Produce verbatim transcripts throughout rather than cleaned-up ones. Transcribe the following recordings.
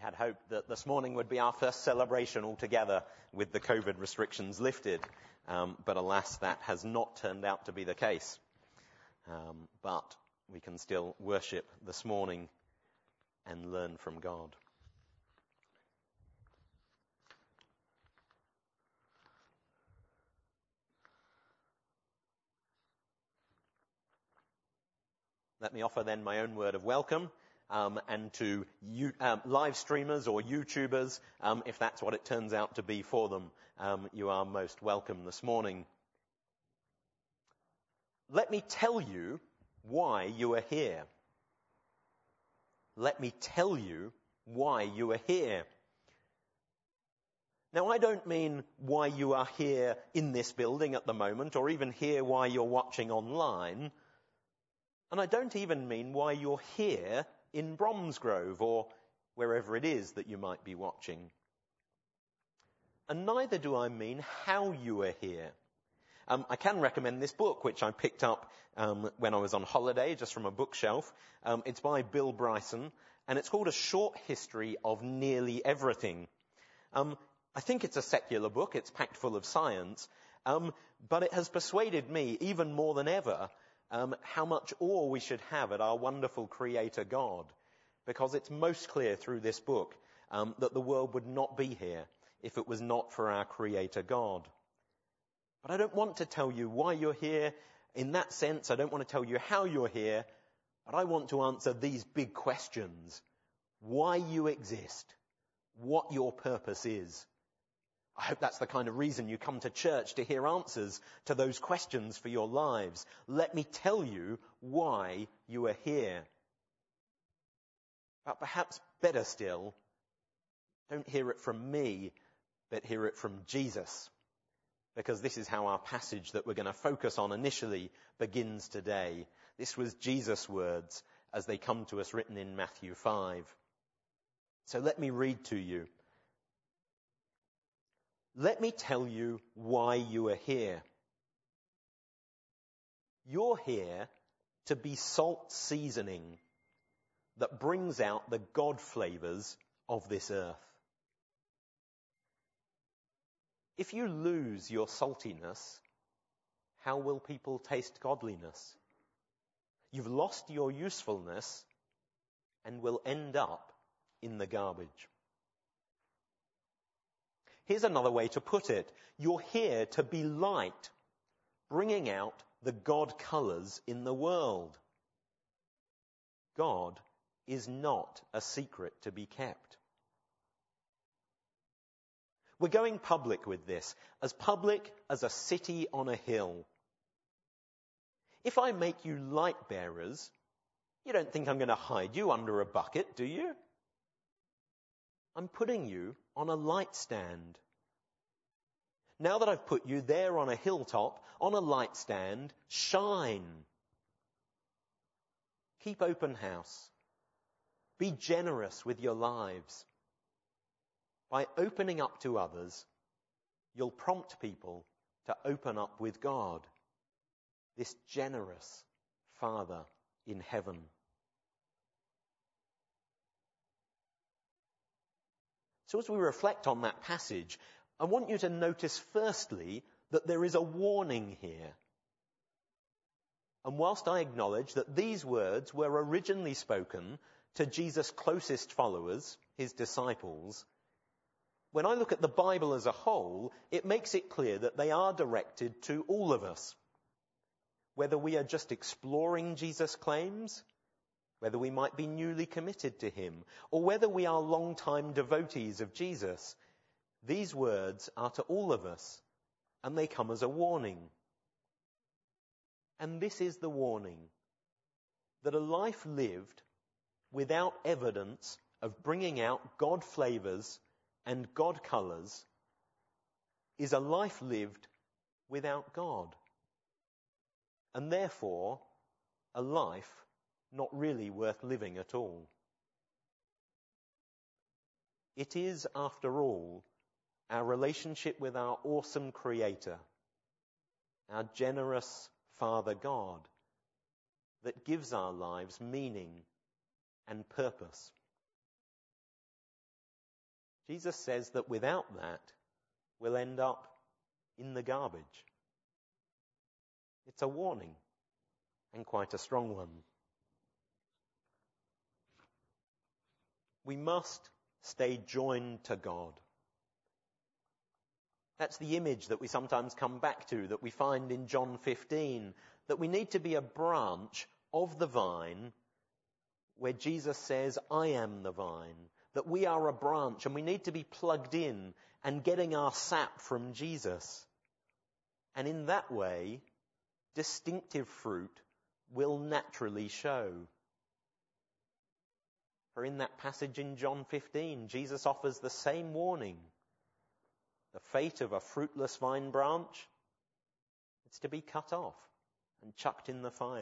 had hoped that this morning would be our first celebration altogether with the COVID restrictions lifted. Um, but alas, that has not turned out to be the case. Um, but we can still worship this morning and learn from God. Let me offer then my own word of welcome. Um, and to you, um, live streamers or YouTubers, um, if that's what it turns out to be for them, um, you are most welcome this morning. Let me tell you why you are here. Let me tell you why you are here. Now, I don't mean why you are here in this building at the moment, or even here why you're watching online. And I don't even mean why you're here in Bromsgrove or wherever it is that you might be watching. And neither do I mean how you are here. Um, I can recommend this book, which I picked up um, when I was on holiday, just from a bookshelf. Um, it's by Bill Bryson, and it's called A Short History of Nearly Everything. Um, I think it's a secular book. It's packed full of science. Um, but it has persuaded me, even more than ever, Um, how much awe we should have at our wonderful Creator God, because it's most clear through this book um, that the world would not be here if it was not for our Creator God. But I don't want to tell you why you're here in that sense. I don't want to tell you how you're here, but I want to answer these big questions. Why you exist, what your purpose is. I hope that's the kind of reason you come to church, to hear answers to those questions for your lives. Let me tell you why you are here. But perhaps better still, don't hear it from me, but hear it from Jesus. Because this is how our passage that we're going to focus on initially begins today. This was Jesus' words as they come to us written in Matthew five. So let me read to you. Let me tell you why you are here. You're here to be salt seasoning that brings out the God flavors of this earth. If you lose your saltiness, how will people taste godliness? You've lost your usefulness and will end up in the garbage. Here's another way to put it. You're here to be light, bringing out the God colors in the world. God is not a secret to be kept. We're going public with this, as public as a city on a hill. If I make you light bearers, you don't think I'm going to hide you under a bucket, do you? I'm putting you on a light stand. Now that I've put you there on a hilltop, on a light stand, shine. Keep open house. Be generous with your lives. By opening up to others, you'll prompt people to open up with God, this generous Father in heaven. So as we reflect on that passage, I want you to notice firstly that there is a warning here. And whilst I acknowledge that these words were originally spoken to Jesus' closest followers, his disciples, when I look at the Bible as a whole, it makes it clear that they are directed to all of us. Whether we are just exploring Jesus' claims, whether we might be newly committed to him, or whether we are long-time devotees of Jesus, these words are to all of us, and they come as a warning. And this is the warning, that a life lived without evidence of bringing out God flavors and God colors is a life lived without God, and therefore a life not really worth living at all. It is, after all, our relationship with our awesome Creator, our generous Father God, that gives our lives meaning and purpose. Jesus says that without that, we'll end up in the garbage. It's a warning, and quite a strong one. We must stay joined to God. That's the image that we sometimes come back to, that we find in John fifteen, that we need to be a branch of the vine where Jesus says, I am the vine, that we are a branch and we need to be plugged in and getting our sap from Jesus. And in that way, distinctive fruit will naturally show. For in that passage in John fifteen, Jesus offers the same warning. The fate of a fruitless vine branch, it's to be cut off and chucked in the fire.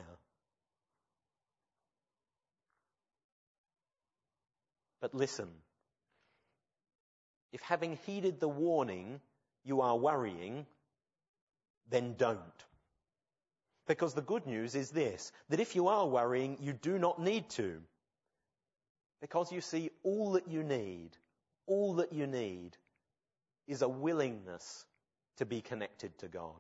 But listen, if having heeded the warning you are worrying, then don't. Because the good news is this, that if you are worrying, you do not need to. Because you see, all that you need, all that you need is a willingness to be connected to God.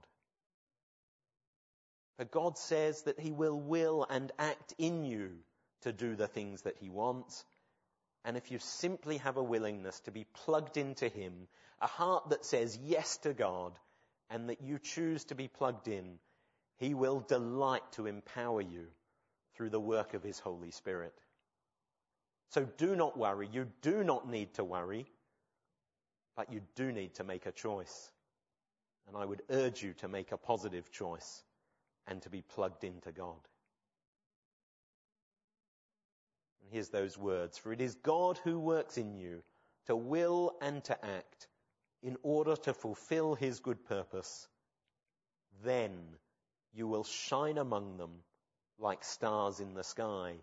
For God says that he will will and act in you to do the things that he wants. And if you simply have a willingness to be plugged into him, a heart that says yes to God, and that you choose to be plugged in, he will delight to empower you through the work of his Holy Spirit. So do not worry. You do not need to worry, but you do need to make a choice. And I would urge you to make a positive choice and to be plugged into God. And here's those words. For it is God who works in you to will and to act in order to fulfill his good purpose. Then you will shine among them like stars in the sky.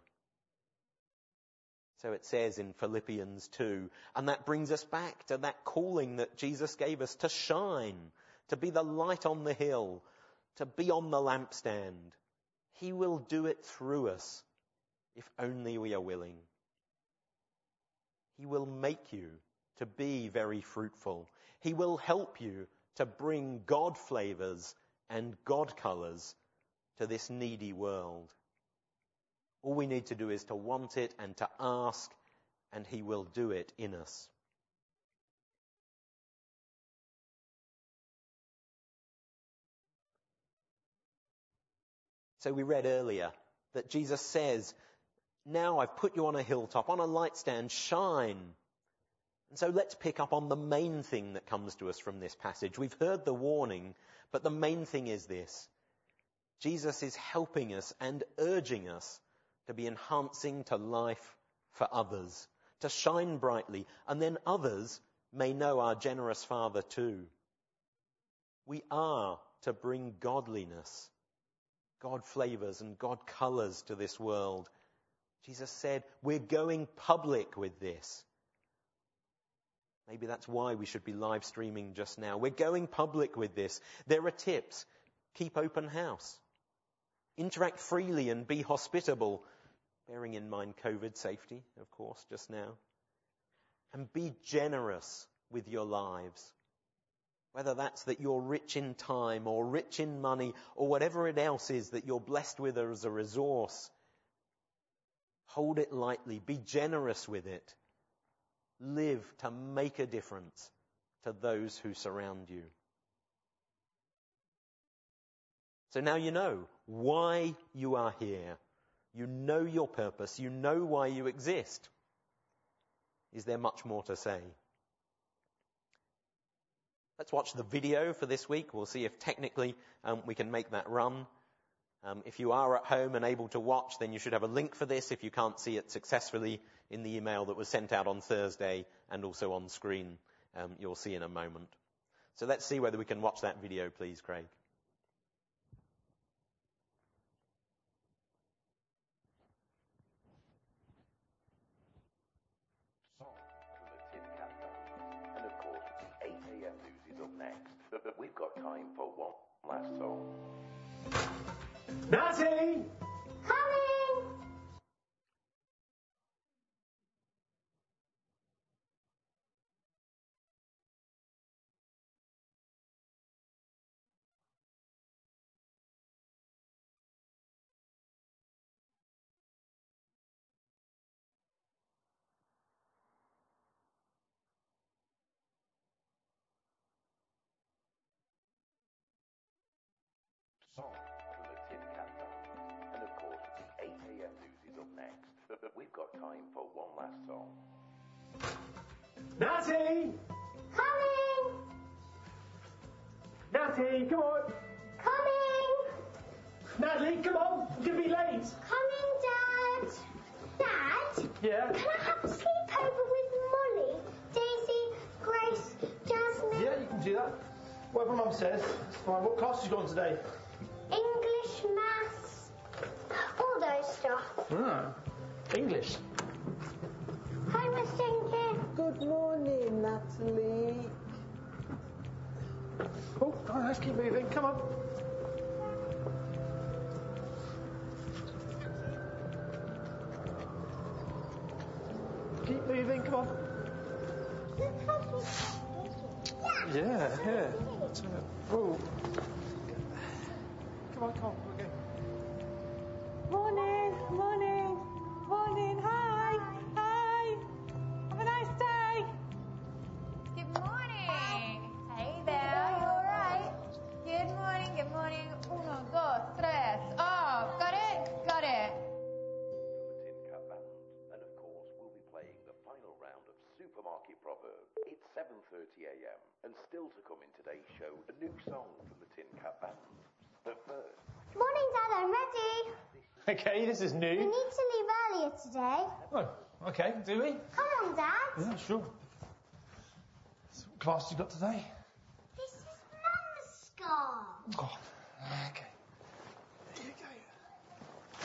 So it says in Philippians two, and that brings us back to that calling that Jesus gave us to shine, to be the light on the hill, to be on the lampstand. He will do it through us if only we are willing. He will make you to be very fruitful. He will help you to bring God flavors and God colors to this needy world. All we need to do is to want it and to ask, and he will do it in us. So we read earlier that Jesus says, now I've put you on a hilltop, on a light stand, shine. And so let's pick up on the main thing that comes to us from this passage. We've heard the warning, but the main thing is this. Jesus is helping us and urging us to be enhancing to life for others, to shine brightly, and then others may know our generous Father too. We are to bring godliness, God flavors and God colors to this world. Jesus said, we're going public with this. Maybe that's why we should be live streaming just now. We're going public with this. There are tips. Keep open house. Interact freely and be hospitable, bearing in mind COVID safety, of course, just now. And be generous with your lives. Whether that's that you're rich in time or rich in money or whatever it else is that you're blessed with as a resource. Hold it lightly. Be generous with it. Live to make a difference to those who surround you. So now you know why you are here. You know your purpose. You know why you exist. Is there much more to say? Let's watch the video for this week. We'll see if technically um, we can make that run. Um, if you are at home and able to watch, then you should have a link for this if you can't see it successfully in the email that was sent out on Thursday and also on screen. Um, you'll see in a moment. So let's see whether we can watch that video, please, Craig. But we've got time for one last song. Natty! Coming! song from the Tin Can Band. And of course, eight a.m. news is up next. But, but we've got time for one last song. Natty! Coming! Natty, come on! Coming! Natalie, come on! I'm going to be late! Coming, Dad! Dad? Yeah? Can I have a sleepover with Molly, Daisy, Grace, Jasmine? Yeah, you can do that. Whatever Mum says. It's fine. What class have you got today? English, maths, all those stuff. Ah, English. Hi, Miss Jenkins. Good morning, Natalie. Oh, all right, let's keep moving. Come on. Keep moving, come on. Look how she's... Yeah, yeah. Oh. Come on, come on, we're going. Morning, morning, morning, hi, hi. Have a nice day. Good morning. Hey there, you alright? Good morning, good morning. Uno, dos, tres. Oh, got it? Got it. From the Tin Can Band. And of course, we'll be playing the final round of Supermarket Proverbs. It's seven thirty a.m. and still to come in today's show, a new song from the Tin Can Band. But first, Morning, Dad, I'm ready. Okay, this is We new. need to leave earlier today. Oh, okay, do we? Come on, Dad. Yeah, sure. So what class you got today? This is Mum's scarf. Oh, okay. There you go.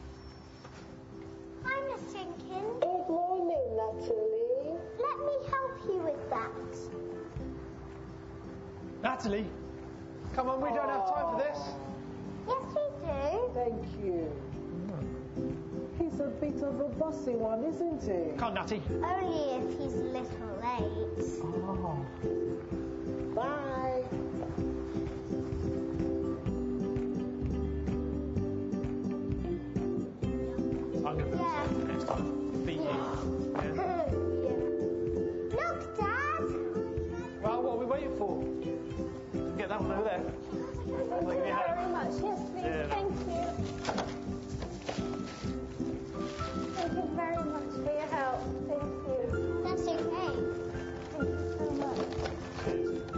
Hi, Miss Jenkins. Good morning, Natalie. Let me help you with that. Natalie, come on, we don't have time for this. Yes, we do. Thank you. He's a bit of a bossy one, isn't he? Come on, Natty. Only if he's a little late. Oh. Bye. I'm going to put Yeah. this on next time. Beat you. Yeah. Yeah. Look, Dad. Well, what are we waiting for? Get that one over there. Thank Like, you yeah. very much. Yes, please. Yeah. Thank you. Thank you very much for your help. Thank you. That's okay. Thank you so much.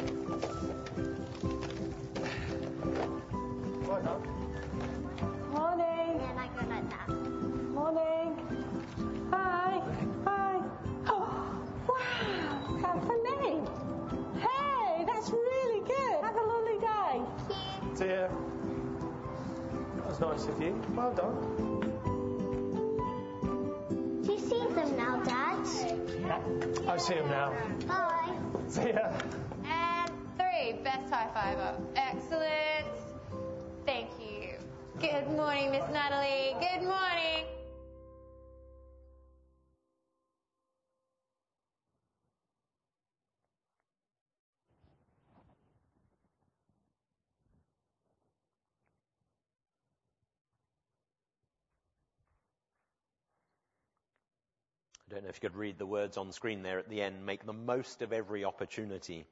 Right on. Morning, And I go like that. morning. Hi, hi. Oh, wow, how funny. Hey, that's really good. Have a lovely day. Thank you. Dear. That was nice of you. Well done. Do you see them now, Dad? Yeah. I see him now. Bye. See ya. And three, best high fiver. Excellent. Thank you. Good morning, Miss Natalie. Good morning. I don't know if you could read the words on screen there at the end. Make the most of every opportunity.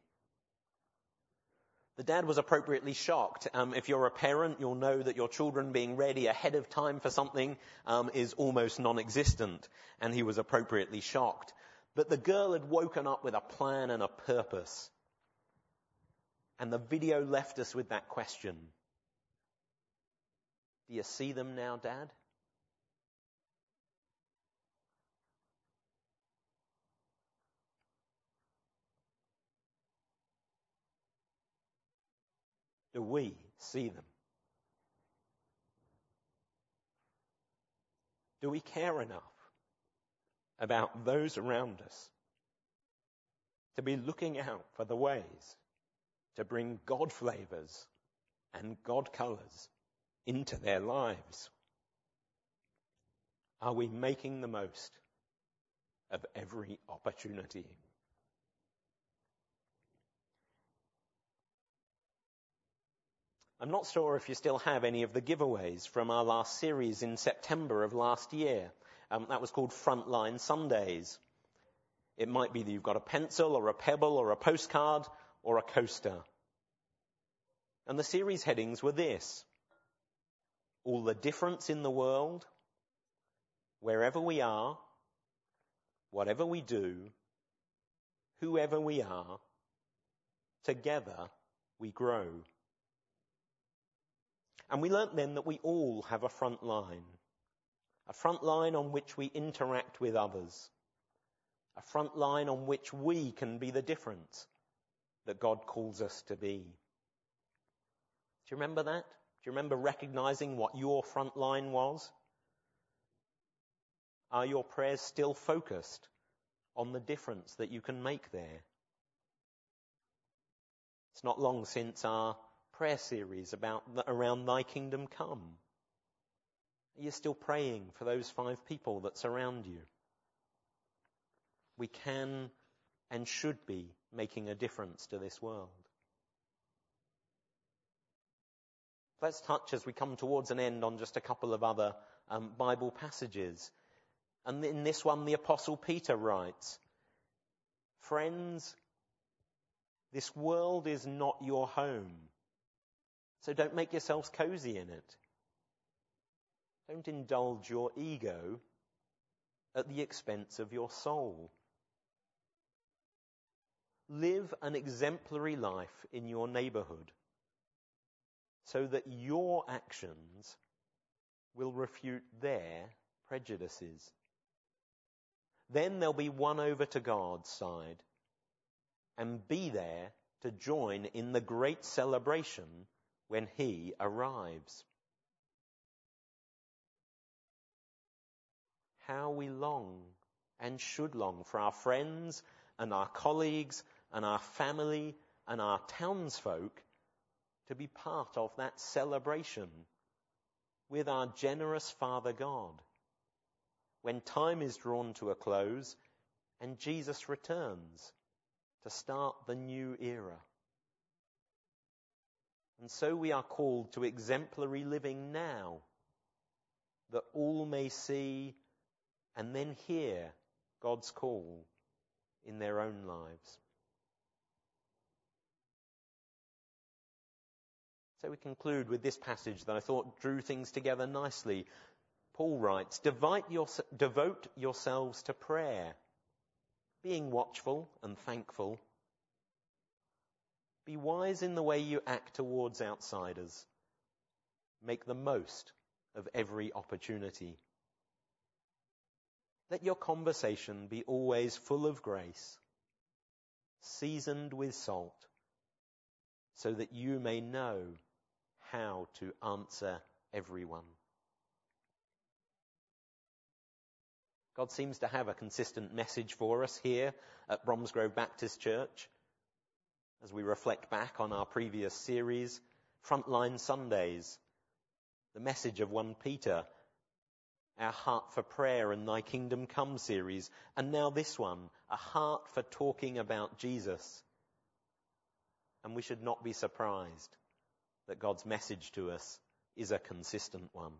The dad was appropriately shocked. Um, if you're a parent, you'll know that your children being ready ahead of time for something um, is almost non-existent, and he was appropriately shocked. But the girl had woken up with a plan and a purpose. And the video left us with that question. Do you see them now, Dad? Do we see them? Do we care enough about those around us to be looking out for the ways to bring God flavors and God colors into their lives? Are we making the most of every opportunity? I'm not sure if you still have any of the giveaways from our last series in September of last year. Um, that was called Frontline Sundays. It might be that you've got a pencil or a pebble or a postcard or a coaster. And the series headings were this: all the difference in the world, wherever we are, whatever we do, whoever we are, together we grow. And we learnt then that we all have a front line, a front line on which we interact with others, a front line on which we can be the difference that God calls us to be. Do you remember that? Do you remember recognizing what your front line was? Are your prayers still focused on the difference that you can make there? It's not long since our prayer series about around Thy Kingdom Come. Are you still praying for those five people that surround you? We can and should be making a difference to this world. Let's touch, as we come towards an end, on just a couple of other um, Bible passages. And in this one, the Apostle Peter writes, "Friends, this world is not your home, so don't make yourselves cozy in it. Don't indulge your ego at the expense of your soul. Live an exemplary life in your neighborhood, so that your actions will refute their prejudices. Then they'll be won over to God's side and be there to join in the great celebration when He arrives." How we long and should long for our friends and our colleagues and our family and our townsfolk to be part of that celebration with our generous Father God when time is drawn to a close and Jesus returns to start the new era. And so we are called to exemplary living now, that all may see and then hear God's call in their own lives. So we conclude with this passage that I thought drew things together nicely. Paul writes, devote, your, devote yourselves to prayer, being watchful and thankful. Be wise in the way you act towards outsiders. Make the most of every opportunity. Let your conversation be always full of grace, seasoned with salt, so that you may know how to answer everyone. God seems to have a consistent message for us here at Bromsgrove Baptist Church. As we reflect back on our previous series, Frontline Sundays, the message of First Peter, our Heart for Prayer and Thy Kingdom Come series, and now this one, a heart for talking about Jesus. And we should not be surprised that God's message to us is a consistent one.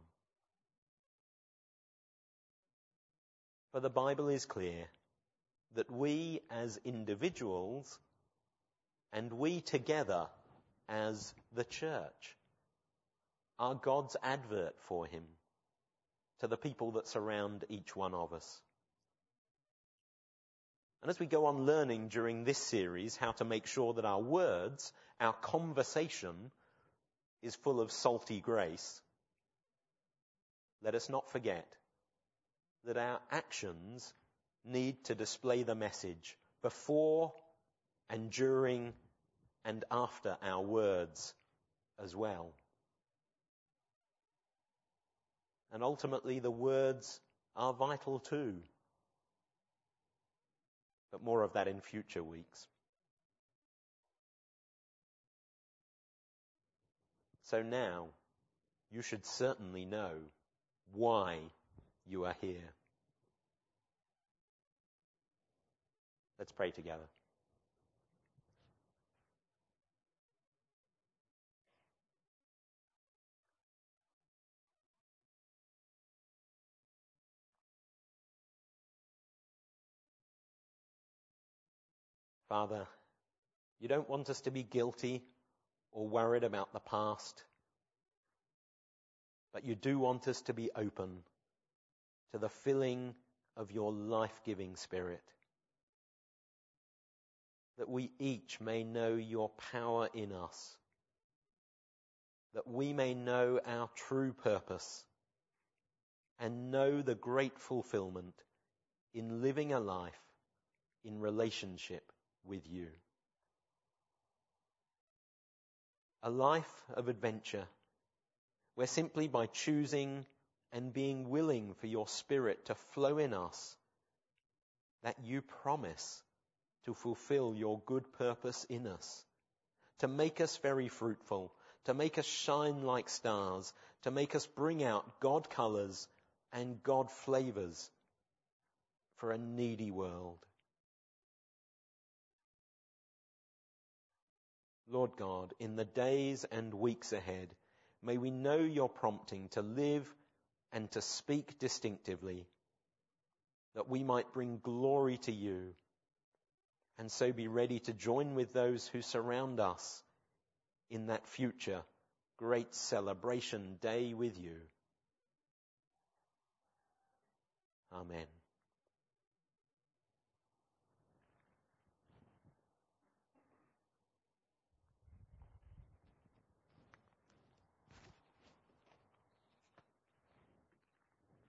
For the Bible is clear that we as individuals and we together as the church are God's advert for Him to the people that surround each one of us. And as we go on learning during this series how to make sure that our words, our conversation, is full of salty grace, let us not forget that our actions need to display the message before and during and after our words as well. And ultimately, the words are vital too. But more of that in future weeks. So now, you should certainly know why you are here. Let's pray together. Father, you don't want us to be guilty or worried about the past. But you do want us to be open to the filling of your life-giving Spirit, that we each may know your power in us, that we may know our true purpose and know the great fulfillment in living a life in relationship with you. A life of adventure, where simply by choosing and being willing for your Spirit to flow in us, that you promise to fulfill your good purpose in us, to make us very fruitful, to make us shine like stars, to make us bring out God colours and God flavours for a needy world. Lord God, in the days and weeks ahead, may we know your prompting to live and to speak distinctively, that we might bring glory to you, and so be ready to join with those who surround us in that future great celebration day with you. Amen.